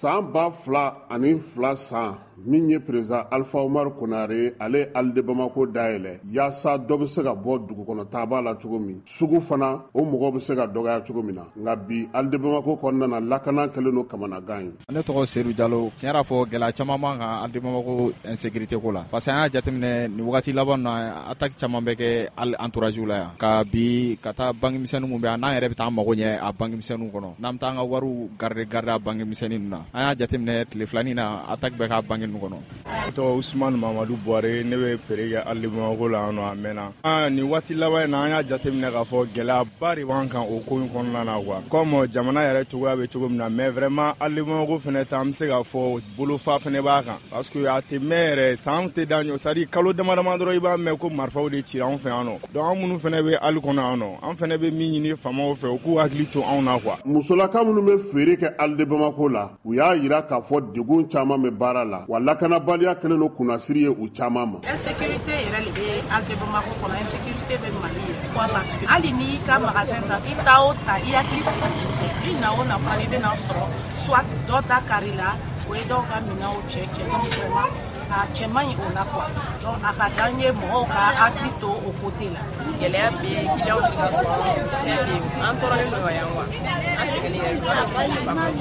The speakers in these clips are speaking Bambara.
san 2002 san min ye président Alpha Omar Konare ale Alde Bamako dayɛlɛ yaasa dɔ bɛ se ka bɔ dugu kɔnɔ taaba la cogo min sugu fana o mɔgɔ bɛ se ka dɔgɔya cogo min na nka bi Alde Bamako kɔnɔna na lakana kɛlen don kamanagan ye. Ne tɔgɔ Seydou Diallo tiɲɛ yɛrɛ fɔ gɛlɛya caman b'an kan Alde Bamako insécurité ko la parce que an y'a jateminɛ nin wagati laban na attaque caman bɛ kɛ hali entourage la yan ka bi ka taa banque misɛnninw mun bɛ yan n'an yɛrɛ bɛ taa an mago ɲɛ a banque misɛnninw kɔnɔ n'an bɛ taa an ka wariw garder a banque misɛnnin na an y'a jateminɛ tile filanin na attaque bɛ k'a banque ninnu kɔnɔ. tɔgɔ Usman Mamadu Buhari ne bɛ feere kɛ Alde Bamako la yan nɔ a mɛnna nin waati laban in na an y'a jateminɛ k'a fɔ gɛlɛyaba de b'an kan o ko in kɔnɔna na quoi comme jamana yɛrɛ cogoya bɛ cogo min na mais vraiment Alde Bamako fɛnɛ ta an bɛ se k'a fɔ bolofa fɛnɛ b'a kan parce que a tɛ mɛn yɛrɛ san tɛ da ɲɔ c'est à dire kalo damadama dɔrɔn i b'a mɛn ko marifaw de cira anw fɛ yan nɔ donc an minnu fɛnɛ bɛ Ali kɔnɔ yan nɔ an fɛnɛ bɛ min ɲini faamaw fɛ u k'u hakili to anw na quoi. musolaka minnu bɛ feere kɛ Alde Bamako la u y'a yira k'a fɔ degun caman bɛ baara la wa lakanabaliya kɛlen don kunnasiri ye u caman ma. Insécurité yɛrɛ de bɛ Alde Bamako kɔnɔ insécurité bɛ Mali ye parce que hali n'i ka magasin ta i ta o ta i hakili sigi i na o na fana i bɛna sɔrɔ soit dɔ ta kari la o ye dɔw ka minɛnw cɛ donc vraiment a cɛ man ɲi o la quoi donc a ka d'an ye mɔgɔw ka hakili to o côté la. Gɛlɛya bɛ yen client bɛ ka sɔrɔ fɛn bɛ yen an tɔɔrɔlen don yan wa an sɛgɛnnen yɛrɛ de jamana ko in na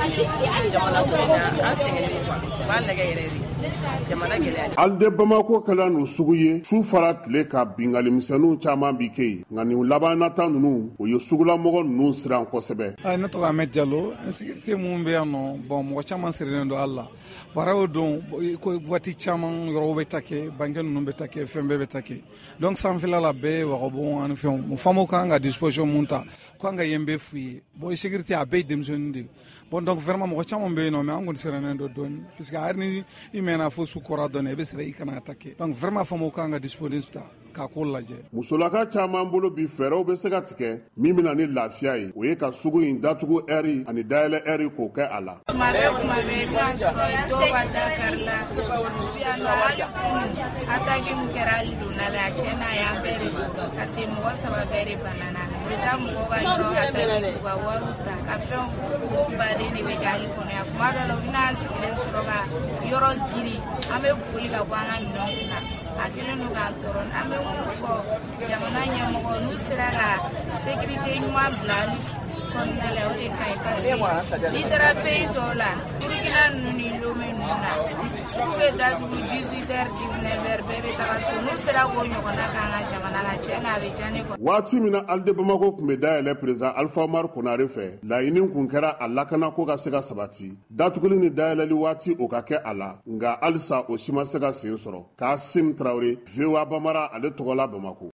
an sɛgɛnnen don quoi u b'a lagɛ yɛrɛ de jamana gɛlɛya. Alde Bamako kɛla n'u sugu ye su fara tile ka bingali misɛnninw caman bi kɛ yen nka nin laban nata ninnu o ye sugulamɔgɔ ninnu siran kosɛbɛ. Ne tɔgɔ Ahmed Diallo insécurité mun bɛ yan nɔ bon mɔgɔ caman sirilen don Allah baaraw don ko waati caman yɔrɔw bɛ ta kɛ banque ninnu bɛ ta kɛ fɛn bɛɛ bɛ ta kɛ donc sanfɛla la bɛɛ wagabɔn ani fɛnw faamaw kan ka disposition mun ta ko an ka yen bɛɛ f'u ye bon insécurité a bɛɛ ye denmisɛnnin de bon donc vraiment mɔgɔ caman bɛ yen nɔ mais an kɔni sirannen don dɔɔni parce que hali ni i mɛnna fo su kɔrɔ dɔɔni i bɛ sira i kana attaquer donc vraiment faamaw kan ka disposition ta k'a ko lajɛ. musolaka caman bolo bi fɛɛrɛw bɛ se ka tigɛ min bɛna ni lafiya ye o ye ka sugu in datugu ɛri ani dayɛlɛ ɛri k'o kɛ a la. kuma bɛ i b'a sɔrɔ dɔw b'a Dakar la yan nɔ hali kunun attaque min kɛra hali donna la tiɲɛ na y'an bɛɛ de parce que mɔgɔ 3 bɛɛ de banana u bɛ taa mɔgɔw ka yɔrɔ attaque k'u ka wariw ta ka fɛnw ko baden de bɛ kɛ hali kɔnɔ yan kuma dɔ la u bɛna sigilen sɔrɔ ka yɔrɔ giri an bɛ boli ka bɔ an ka minɛnw kunna a kɛlen don k'an tɔɔrɔ an bɛ mun fɔ jamana ɲɛmɔgɔ n'u sera ka sécurité ɲuman bila hali kɔnɔna la o de ka ɲi parce que n'i taara pays tɔw la Burkina ninnu ni Lomé ninnu na sugu bɛ datugu 18h 19h bɛɛ bɛ taga so n'u sera k'o ɲɔgɔnna k'an ka jamana la tiɲɛ na a bɛ diya ne kɔ. waati min na Alde Bamako tun bɛ dayɛlɛ président Alpha Omar Konare fɛ laɲini kun kɛra a lakana ko ka se ka sabati datuguli ni dayɛlɛli waati o ka kɛ a la nka halisa o si ma se ka sen sɔrɔ Kasim Traoré VOA Bambara ale tɔgɔla Bamako.